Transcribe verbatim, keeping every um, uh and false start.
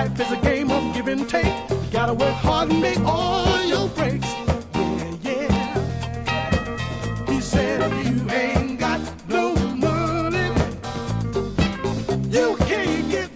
Life is a game of give and take. You gotta work hard and make all your breaks. Yeah, yeah. He said if you ain't got no money, you can't get